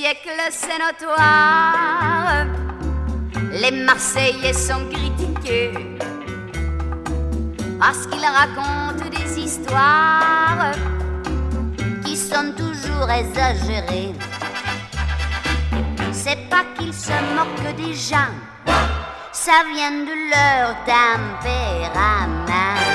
siècle, c'est notoire. Les Marseillais sont critiqués parce qu'ils racontent des histoires qui sont toujours exagérées. C'est pas qu'ils se moquent des gens, ça vient de leur tempérament.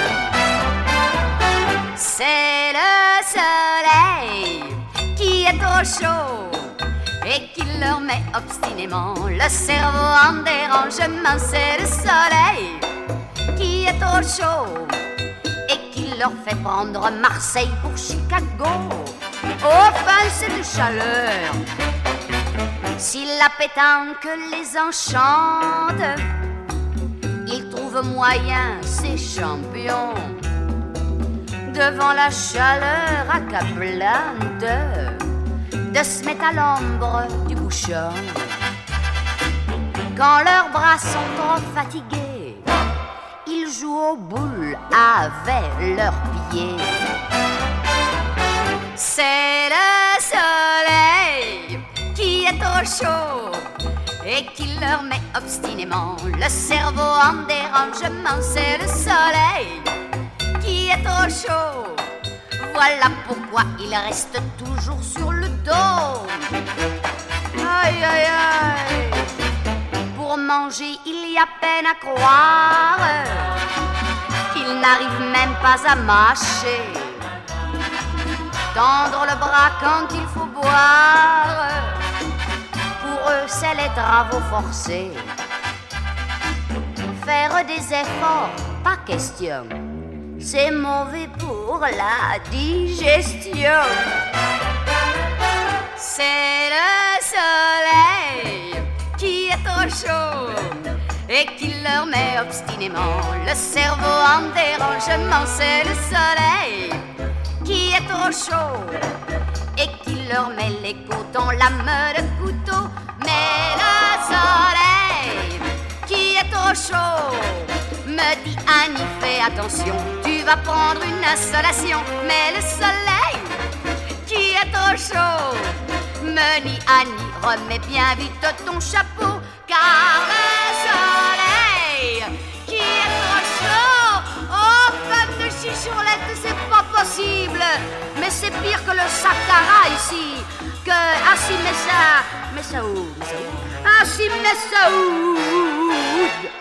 C'est le soleil qui est trop chaud et qui leur met obstinément le cerveau en dérangement. C'est le soleil qui est trop chaud et qui leur fait prendre Marseille pour Chicago. Enfin, cette chaleur, si la pétanque les enchante, ils trouvent moyen, ces champions, devant la chaleur accablante, de se mettre à l'ombre du bouchon. Quand leurs bras sont trop fatigués, ils jouent aux boules avec leurs pieds. C'est le soleil qui est trop chaud et qui leur met obstinément le cerveau en dérangement. C'est le soleil qui est trop chaud, voilà pourquoi il reste toujours sur le dos. Aïe aïe aïe, pour manger il y a peine à croire, ils n'arrivent même pas à mâcher, tendre le bras quand il faut boire. Pour eux c'est les travaux forcés, faire des efforts, pas question, c'est mauvais pour la digestion. C'est le soleil qui est trop chaud et qui leur met obstinément le cerveau en dérangement. C'est le soleil qui est trop chaud et qui leur met les côtes en lame de couteau. Mais le soleil qui est trop chaud me dit Annie, fais attention, tu vas prendre une insolation. Mais le soleil qui est trop chaud me dit Annie, remets bien vite ton chapeau, car le soleil qui est trop chaud, oh femme de chichourlette, c'est pas possible. Mais c'est pire que le Sahara ici, que ah si, mais ça où, ah si, mais ça où.